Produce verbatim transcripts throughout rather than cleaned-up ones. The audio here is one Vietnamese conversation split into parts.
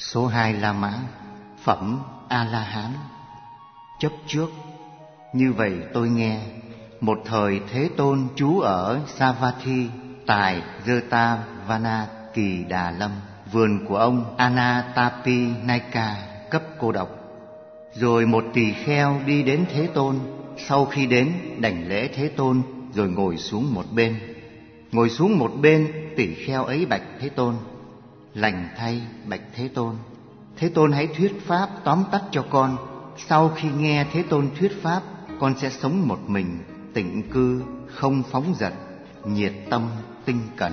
Số hai La Mã, phẩm A-la-hán. Chấp trước. Như vậy tôi nghe, một thời Thế Tôn trú ở Savatthi tại Jetavana Kỳ Đà Lâm, vườn của ông Anatapinayka cấp cô độc. Rồi một tỳ kheo đi đến Thế Tôn, sau khi đến đảnh lễ Thế Tôn rồi ngồi xuống một bên. Ngồi xuống một bên, tỳ kheo ấy bạch Thế Tôn: Lành thay bạch Thế Tôn, Thế Tôn hãy thuyết pháp tóm tắt cho con. Sau khi nghe Thế Tôn thuyết pháp, con sẽ sống một mình, tịnh cư, không phóng dật, nhiệt tâm, tinh cần.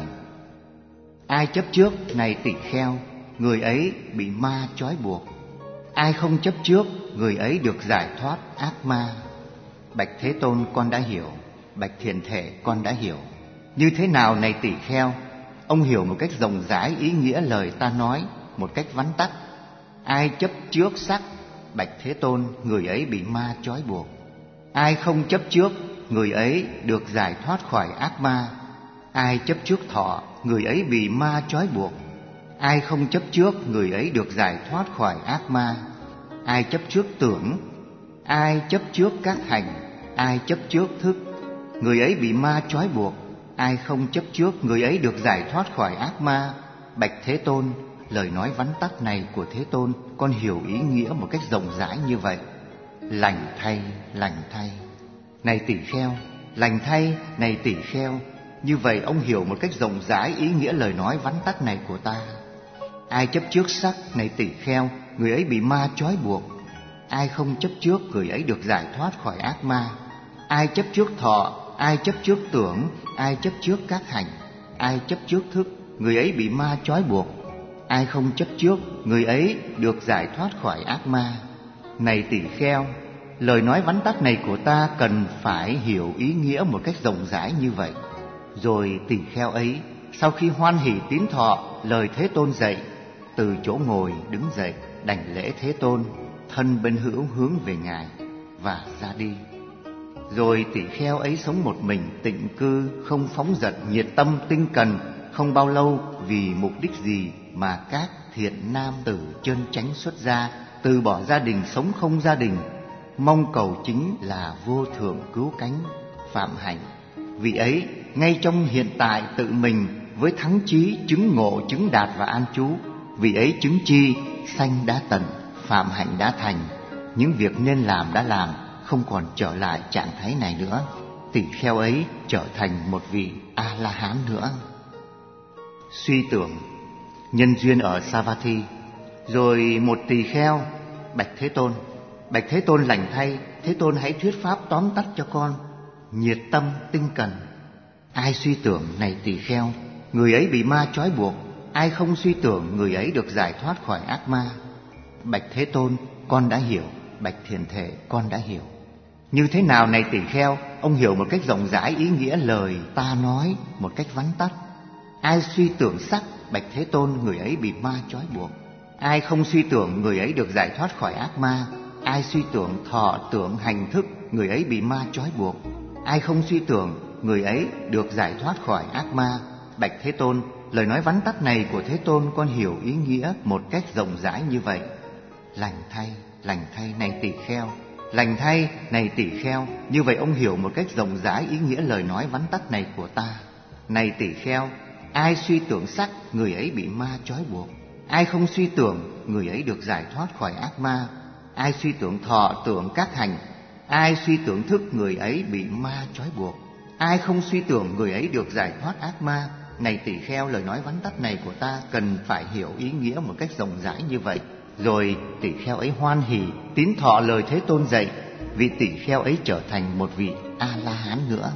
Ai chấp trước này tỳ kheo, người ấy bị ma trói buộc. Ai không chấp trước, người ấy được giải thoát ác ma. Bạch Thế Tôn, con đã hiểu. Bạch Thiện Thể, con đã hiểu. Như thế nào này tỳ kheo? Ông hiểu một cách rộng rãi ý nghĩa lời ta nói, một cách vắn tắt. Ai chấp trước sắc, bạch Thế Tôn, người ấy bị ma trói buộc. Ai không chấp trước, người ấy được giải thoát khỏi ác ma. Ai chấp trước thọ, người ấy bị ma trói buộc. Ai không chấp trước, người ấy được giải thoát khỏi ác ma. Ai chấp trước tưởng, ai chấp trước các hành, ai chấp trước thức, người ấy bị ma trói buộc. Ai không chấp trước, người ấy được giải thoát khỏi ác ma. Bạch Thế Tôn, lời nói vắn tắt này của Thế Tôn, con hiểu ý nghĩa một cách rộng rãi như vậy. Lành thay, lành thay, này tỳ kheo. Lành thay, này tỳ kheo. Như vậy ông hiểu một cách rộng rãi ý nghĩa lời nói vắn tắt này của ta. Ai chấp trước sắc, này tỳ kheo, người ấy bị ma trói buộc. Ai không chấp trước, người ấy được giải thoát khỏi ác ma. Ai chấp trước thọ, ai chấp trước tưởng, ai chấp trước các hành, ai chấp trước thức, người ấy bị ma trói buộc. Ai không chấp trước, người ấy được giải thoát khỏi ác ma. Này tỳ kheo, lời nói vắn tắt này của ta cần phải hiểu ý nghĩa một cách rộng rãi như vậy. Rồi tỳ kheo ấy, sau khi hoan hỷ tín thọ lời Thế Tôn dạy, từ chỗ ngồi đứng dậy, đảnh lễ Thế Tôn, thân bên hữu hướng về Ngài và ra đi. Rồi tỳ kheo ấy sống một mình, tịnh cư, không phóng dật, nhiệt tâm, tinh cần. Không bao lâu, vì mục đích gì mà các thiện nam tử chân chánh xuất gia, từ bỏ gia đình, sống không gia đình, mong cầu chính là vô thượng cứu cánh, phạm hạnh. Vì ấy, ngay trong hiện tại tự mình, với thắng chí, chứng ngộ, chứng đạt và an trú. Vì ấy chứng chi, sanh đã tận, phạm hạnh đã thành. Những việc nên làm đã làm, không còn trở lại trạng thái này nữa. Tỳ kheo ấy trở thành một vị A-la-hán nữa. Suy tưởng. Nhân duyên ở Savatthi. Rồi một tỳ kheo bạch Thế Tôn: Bạch Thế Tôn, lành thay, Thế Tôn hãy thuyết pháp tóm tắt cho con. Nhiệt tâm, tinh cần. Ai suy tưởng, này tỳ kheo, người ấy bị ma trói buộc. Ai không suy tưởng, người ấy được giải thoát khỏi ác ma. Bạch Thế Tôn, con đã hiểu. Bạch Thiện Thể, con đã hiểu. Như thế nào này tỳ kheo? Ông hiểu một cách rộng rãi ý nghĩa lời ta nói một cách vắn tắt. Ai suy tưởng sắc, bạch Thế Tôn, người ấy bị ma trói buộc. Ai không suy tưởng, người ấy được giải thoát khỏi ác ma. Ai suy tưởng thọ, tưởng, hành, thức, người ấy bị ma trói buộc. Ai không suy tưởng, người ấy được giải thoát khỏi ác ma. Bạch Thế Tôn, lời nói vắn tắt này của Thế Tôn, con hiểu ý nghĩa một cách rộng rãi như vậy. Lành thay, lành thay, này tỳ kheo. Lành thay, này tỳ kheo. Như vậy ông hiểu một cách rộng rãi ý nghĩa lời nói vắn tắt này của ta. Này tỳ kheo, ai suy tưởng sắc, người ấy bị ma trói buộc. Ai không suy tưởng, người ấy được giải thoát khỏi ác ma. Ai suy tưởng thọ, tưởng, các hành, ai suy tưởng thức, người ấy bị ma trói buộc. Ai không suy tưởng, người ấy được giải thoát ác ma. Này tỳ kheo, lời nói vắn tắt này của ta cần phải hiểu ý nghĩa một cách rộng rãi như vậy. Rồi tỳ kheo ấy hoan hỷ tín thọ lời Thế Tôn dạy. Vị tỳ kheo ấy trở thành một vị A-la-hán nữa.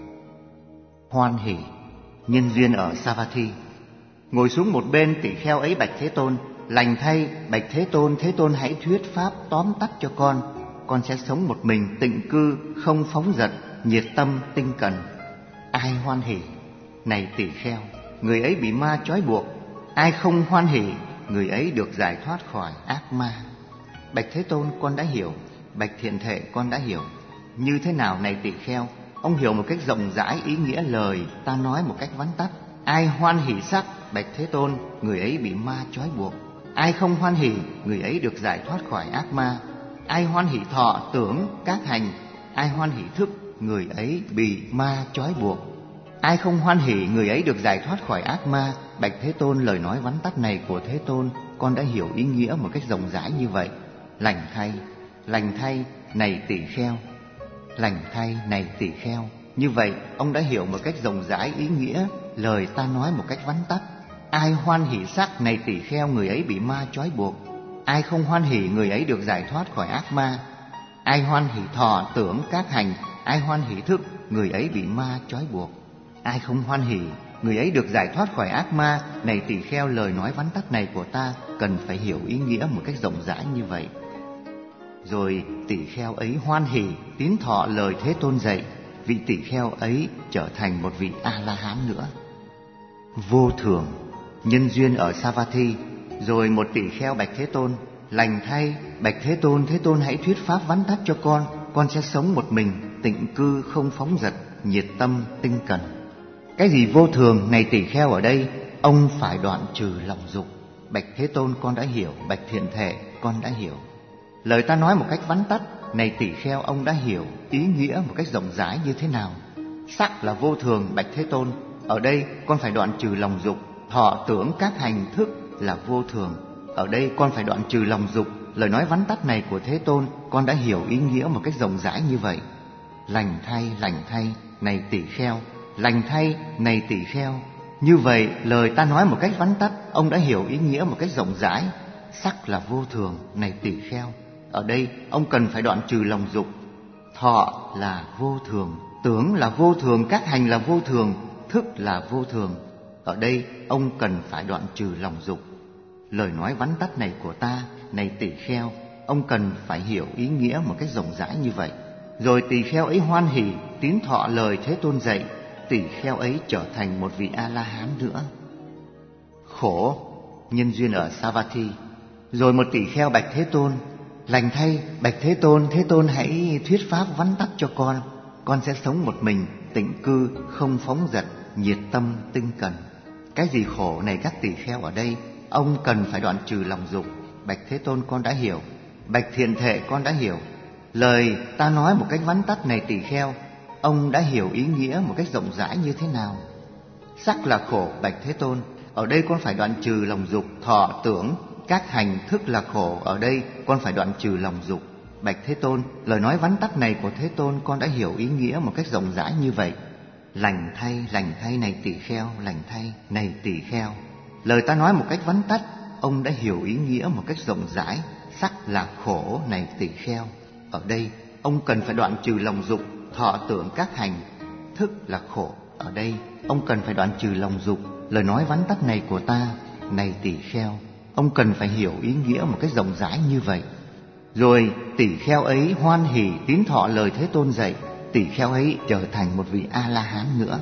Hoan hỷ. Nhân duyên ở Savatthi. Ngồi xuống một bên, tỳ kheo ấy bạch Thế Tôn: Lành thay, bạch Thế Tôn, Thế Tôn hãy thuyết pháp tóm tắt cho con. Con sẽ sống một mình, tịnh cư, không phóng dật, nhiệt tâm, tinh cần. Ai hoan hỷ? Này tỳ kheo, người ấy bị ma trói buộc. Ai không hoan hỷ, người ấy được giải thoát khỏi ác ma. Bạch Thế Tôn, con đã hiểu. Bạch Thiện Thể, con đã hiểu. Như thế nào này tỳ kheo? Ông hiểu một cách rộng rãi ý nghĩa lời ta nói một cách vắn tắt. Ai hoan hỷ sắc, bạch Thế Tôn, người ấy bị ma trói buộc. Ai không hoan hỉ, người ấy được giải thoát khỏi ác ma. Ai hoan hỉ thọ tưởng các hành, ai hoan hỉ thức, người ấy bị ma trói buộc. Ai không hoan hỉ, người ấy được giải thoát khỏi ác ma. Bạch Thế Tôn, lời nói vắn tắt này của Thế Tôn, con đã hiểu ý nghĩa một cách rộng rãi như vậy. Lành thay, lành thay, này tỳ kheo. Lành thay, này tỳ kheo. Như vậy, ông đã hiểu một cách rộng rãi ý nghĩa lời ta nói một cách vắn tắt. Ai hoan hỉ sắc, này tỳ kheo, người ấy bị ma trói buộc. Ai không hoan hỉ, người ấy được giải thoát khỏi ác ma. Ai hoan hỉ thọ tưởng các hành, ai hoan hỉ thức, người ấy bị ma trói buộc. Ai không hoan hỉ, người ấy được giải thoát khỏi ác ma. Này tỳ kheo, lời nói vắn tắt này của ta cần phải hiểu ý nghĩa một cách rộng rãi như vậy. Rồi tỳ kheo ấy hoan hỉ tín thọ lời Thế Tôn dạy. Vị tỳ kheo ấy trở thành một vị A-la-hán nữa. Vô thường, nhân duyên ở Savatthi. Rồi một tỳ kheo bạch Thế Tôn: lành thay, bạch Thế Tôn, Thế Tôn hãy thuyết pháp vắn tắt cho con. Con sẽ sống một mình, tịnh cư, không phóng dật, nhiệt tâm, tinh cần. Cái gì vô thường, này tỳ kheo, ở đây ông phải đoạn trừ lòng dục. Bạch Thế Tôn, con đã hiểu. Bạch Thiện Thể, con đã hiểu. Lời ta nói một cách vắn tắt, này tỳ kheo, ông đã hiểu ý nghĩa một cách rộng rãi như thế nào. Sắc là vô thường, bạch Thế Tôn, ở đây con phải đoạn trừ lòng dục. Thọ tưởng các hành thức là vô thường, ở đây con phải đoạn trừ lòng dục. Lời nói vắn tắt này của Thế Tôn, con đã hiểu ý nghĩa một cách rộng rãi như vậy. Lành thay, lành thay, này tỳ kheo. Lành thay, này tỳ kheo. Như vậy, lời ta nói một cách vắn tắt, ông đã hiểu ý nghĩa một cách rộng rãi. Sắc là vô thường, này tỳ kheo, ở đây ông cần phải đoạn trừ lòng dục. Thọ là vô thường, tưởng là vô thường, các hành là vô thường, thức là vô thường, ở đây ông cần phải đoạn trừ lòng dục. Lời nói vắn tắt này của ta, này tỳ kheo, ông cần phải hiểu ý nghĩa một cách rộng rãi như vậy. Rồi tỳ kheo ấy hoan hỉ tín thọ lời Thế Tôn dạy. Tỳ kheo ấy trở thành một vị A-la-hán nữa. Khổ, nhân duyên ở Savatthi. Rồi một tỳ kheo bạch Thế Tôn: lành thay, bạch Thế Tôn, Thế Tôn hãy thuyết pháp vắn tắt cho con. Con sẽ sống một mình, tịnh cư, không phóng dật, nhiệt tâm, tinh cần. Cái gì khổ, này các tỳ kheo, ở đây ông cần phải đoạn trừ lòng dục. Bạch Thế Tôn, con đã hiểu. Bạch Thiện Thể, con đã hiểu. Lời ta nói một cách vắn tắt, này tỳ kheo, ông đã hiểu ý nghĩa một cách rộng rãi như thế nào. Sắc là khổ, bạch Thế Tôn, ở đây con phải đoạn trừ lòng dục. Thọ tưởng các hành thức là khổ, ở đây con phải đoạn trừ lòng dục. Bạch Thế Tôn, lời nói vắn tắt này của Thế Tôn, con đã hiểu ý nghĩa một cách rộng rãi như vậy. Lành thay, lành thay, này tỳ kheo. Lành thay, này tỳ kheo. Lời ta nói một cách vắn tắt, ông đã hiểu ý nghĩa một cách rộng rãi. Sắc là khổ, này tỳ kheo, ở đây ông cần phải đoạn trừ lòng dục. Thọ tưởng các hành thức là khổ, ở đây ông cần phải đoạn trừ lòng dục. Lời nói vắn tắt này của ta, này tỳ kheo, ông cần phải hiểu ý nghĩa một cách rộng rãi như vậy. Rồi tỳ kheo ấy hoan hỉ tín thọ lời Thế Tôn dạy. Tỳ kheo ấy trở thành một vị A-la-hán nữa.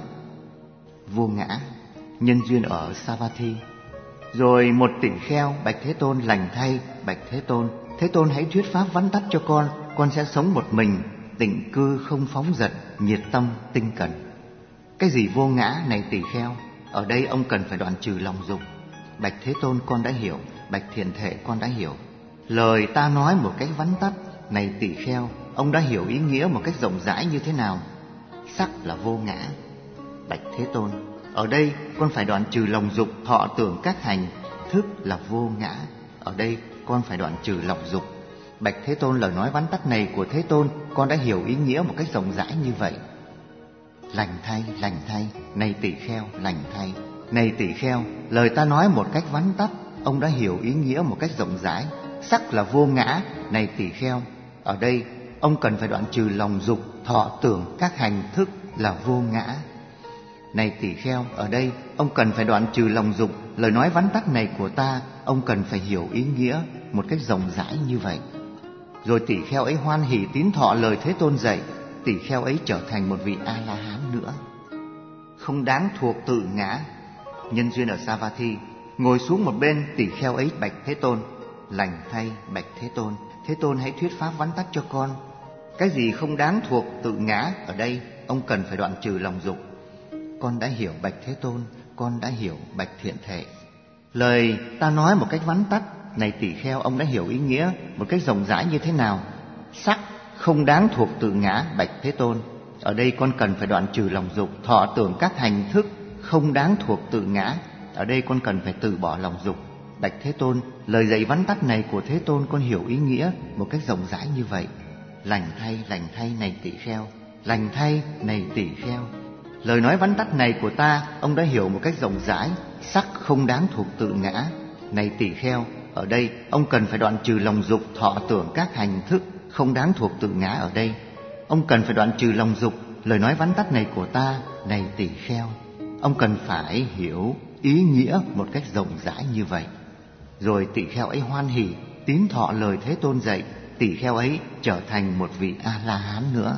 Vô ngã, nhân duyên ở Savatthi. Rồi một tỳ kheo bạch Thế Tôn: lành thay, bạch Thế Tôn, Thế Tôn hãy thuyết pháp vắn tắt cho con. Con sẽ sống một mình, tịnh cư, không phóng dật, nhiệt tâm, tinh cần. Cái gì vô ngã, này tỳ kheo, ở đây ông cần phải đoạn trừ lòng dục. Bạch Thế Tôn, con đã hiểu. Bạch Thiện Thể, con đã hiểu. Lời ta nói một cách vắn tắt, này tỳ kheo, ông đã hiểu ý nghĩa một cách rộng rãi như thế nào. Sắc là vô ngã. Bạch Thế Tôn, ở đây con phải đoạn trừ lòng dục. Thọ tưởng các hành thức là vô ngã, ở đây con phải đoạn trừ lòng dục. Bạch Thế Tôn, lời nói vắn tắt này của Thế Tôn, con đã hiểu ý nghĩa một cách rộng rãi như vậy. Lành thay, lành thay, này tỳ kheo. Lành thay, này tỳ kheo, lời ta nói một cách vắn tắt, ông đã hiểu ý nghĩa một cách rộng rãi. Sắc là vô ngã, này tỳ kheo, ở đây ông cần phải đoạn trừ lòng dục. Thọ tưởng các hành thức là vô ngã. Này tỳ kheo, ở đây ông cần phải đoạn trừ lòng dục. Lời nói vắn tắt này của ta, ông cần phải hiểu ý nghĩa một cách rộng rãi như vậy. Rồi tỳ kheo ấy hoan hỉ tín thọ lời Thế Tôn dạy. Tỳ kheo ấy trở thành một vị A-la-hán nữa. Không đáng thuộc tự ngã, nhân duyên ở Savatthi. Ngồi xuống một bên, tỳ kheo ấy bạch Thế Tôn: lành thay, bạch Thế Tôn, Thế Tôn hãy thuyết pháp vắn tắt cho con. Cái gì không đáng thuộc tự ngã, ở đây ông cần phải đoạn trừ lòng dục. Con đã hiểu, bạch Thế Tôn, con đã hiểu. Bạch Thiện Thể, lời ta nói một cách vắn tắt, này tỳ kheo, ông đã hiểu ý nghĩa một cách rộng rãi như thế nào? Sắc không đáng thuộc tự ngã, bạch Thế Tôn. Ở đây con cần phải đoạn trừ lòng dục. Thọ tưởng các hành thức không đáng thuộc tự ngã. Ở đây con cần phải từ bỏ lòng dục, bạch Thế Tôn. Lời dạy vắn tắt này của Thế Tôn con hiểu ý nghĩa một cách rộng rãi như vậy. Lành thay, lành thay này tỳ kheo, lành thay này tỳ kheo. Lời nói vắn tắt này của ta, ông đã hiểu một cách rộng rãi. Sắc không đáng thuộc tự ngã, này tỳ kheo. Ở đây ông cần phải đoạn trừ lòng dục, thọ tưởng các hành thức không đáng thuộc tự ngã. Ở đây ông cần phải đoạn trừ lòng dục. Lời nói vắn tắt này của ta, này tỳ kheo, ông cần phải hiểu ý nghĩa một cách rộng rãi như vậy. Rồi tỳ kheo ấy hoan hỉ tín thọ lời Thế Tôn dạy. Tỳ kheo ấy trở thành một vị A-la-hán nữa.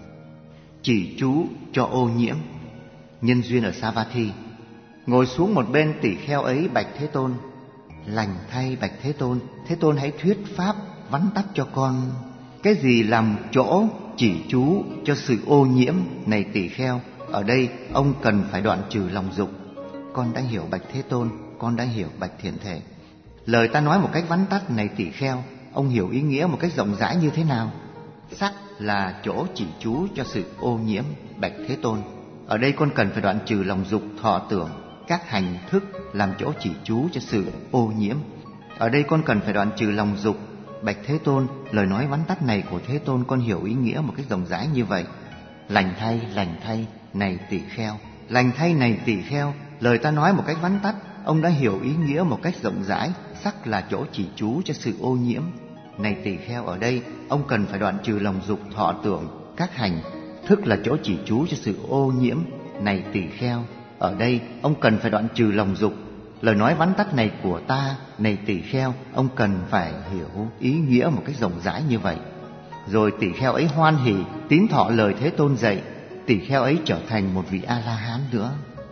Chỉ chú cho ô nhiễm. Nhân duyên ở Savatthi. Ngồi xuống một bên, tỳ kheo ấy bạch Thế Tôn: lành thay bạch Thế Tôn, Thế Tôn hãy thuyết pháp vắn tắt cho con. Cái gì làm chỗ chỉ chú cho sự ô nhiễm, này tỳ kheo? Ở đây ông cần phải đoạn trừ lòng dục. Con đã hiểu bạch Thế Tôn, con đã hiểu bạch Thiện Thể. Lời ta nói một cách vắn tắt, này tỳ kheo, ông hiểu ý nghĩa một cách rộng rãi như thế nào? Sắc là chỗ chỉ chú cho sự ô nhiễm, bạch Thế Tôn. Ở đây con cần phải đoạn trừ lòng dục, thọ tưởng các hành thức làm chỗ chỉ chú cho sự ô nhiễm. Ở đây con cần phải đoạn trừ lòng dục, bạch Thế Tôn. Lời nói vắn tắt này của Thế Tôn con hiểu ý nghĩa một cách rộng rãi như vậy. Lành thay, lành thay này tỳ kheo, lành thay này tỳ kheo. Lời ta nói một cách vắn tắt, ông đã hiểu ý nghĩa một cách rộng rãi. Sắc là chỗ chỉ chú cho sự ô nhiễm, này tỳ kheo. Ở đây ông cần phải đoạn trừ lòng dục, thọ tưởng các hành thức là chỗ chỉ chú cho sự ô nhiễm, này tỳ kheo. Ở đây ông cần phải đoạn trừ lòng dục. Lời nói vắn tắt này của ta, này tỳ kheo, ông cần phải hiểu ý nghĩa một cách rộng rãi như vậy. Rồi tỳ kheo ấy hoan hỉ tín thọ lời Thế Tôn dạy. Tỳ kheo ấy trở thành một vị A-la-hán nữa.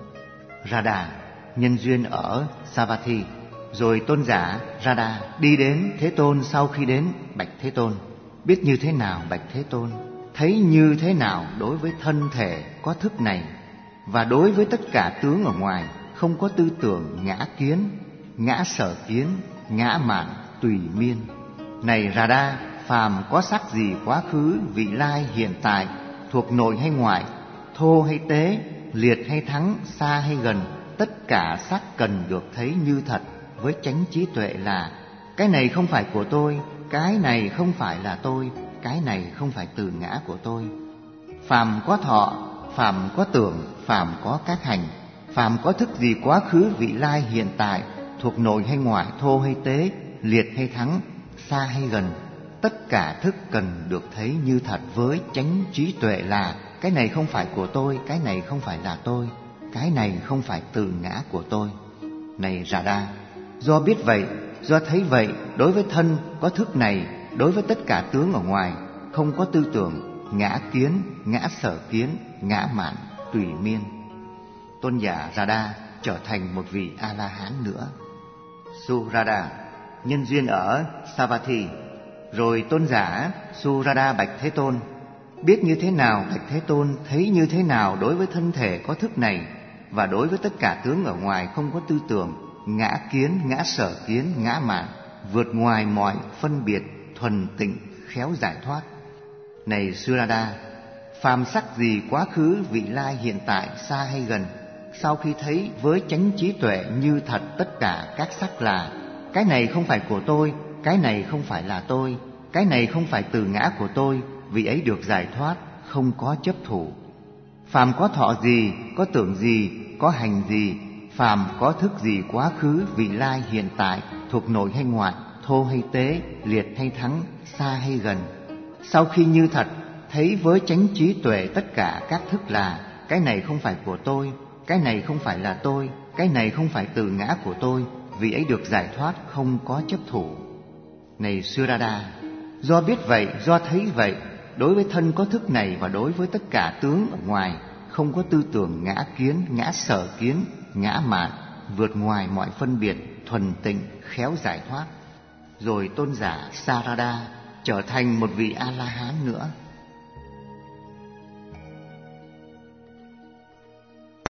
Radha. Nhân duyên ở Savatthi. Rồi tôn giả Radha đi đến Thế Tôn. Sau khi đến, bạch Thế Tôn: biết như thế nào bạch Thế Tôn? Thấy như thế nào đối với thân thể có thức này, và đối với tất cả tướng ở ngoài, không có tư tưởng ngã kiến, ngã sở kiến, ngã mạn, tùy miên. Này Radha, phàm có sắc gì quá khứ, vị lai, hiện tại, thuộc nội hay ngoại, thô hay tế, liệt hay thắng, xa hay gần, tất cả sắc cần được thấy như thật với chánh trí tuệ là: cái này không phải của tôi, cái này không phải là tôi, cái này không phải từ ngã của tôi. Phàm có thọ, phàm có tưởng, phàm có các hành, phàm có thức gì quá khứ, vị lai, hiện tại, thuộc nội hay ngoại, thô hay tế, liệt hay thắng, xa hay gần, tất cả thức cần được thấy như thật với chánh trí tuệ là: cái này không phải của tôi, cái này không phải là tôi, cái này không phải từ ngã của tôi. Này Radha, do biết vậy, do thấy vậy, đối với thân có thức này, đối với tất cả tướng ở ngoài, không có tư tưởng ngã kiến, ngã sở kiến, ngã mạn, tùy miên. Tôn giả Radha trở thành một vị A-la-hán nữa. Surada. Nhân duyên ở Savatthi. Rồi tôn giả Surada bạch Thế Tôn: biết như thế nào bạch Thế Tôn? Thấy như thế nào đối với thân thể có thức này, và đối với tất cả tướng ở ngoài, không có tư tưởng ngã kiến, ngã sở kiến, ngã mạn, vượt ngoài mọi phân biệt, thuần tịnh, khéo giải thoát. Này Surada, phàm sắc gì quá khứ, vị lai, hiện tại, xa hay gần, sau khi thấy với chánh trí tuệ như thật tất cả các sắc là: cái này không phải của tôi, cái này không phải là tôi, cái này không phải từ ngã của tôi, vị ấy được giải thoát, không có chấp thủ. Phàm có thọ gì, có tưởng gì, có hành gì, phàm có thức gì quá khứ, vị lai, hiện tại, thuộc nội hay ngoại, thô hay tế, liệt hay thắng, xa hay gần, sau khi như thật thấy với chánh trí tuệ tất cả các thức là: cái này không phải của tôi, cái này không phải là tôi, cái này không phải từ ngã của tôi, vị ấy được giải thoát, không có chấp thủ. Này Surada, do biết vậy, do thấy vậy, đối với thân có thức này và đối với tất cả tướng ở ngoài, không có tư tưởng ngã kiến, ngã sở kiến, ngã mạn, vượt ngoài mọi phân biệt, thuần tịnh, khéo giải thoát. Rồi tôn giả Sarada trở thành một vị A-la-hán nữa.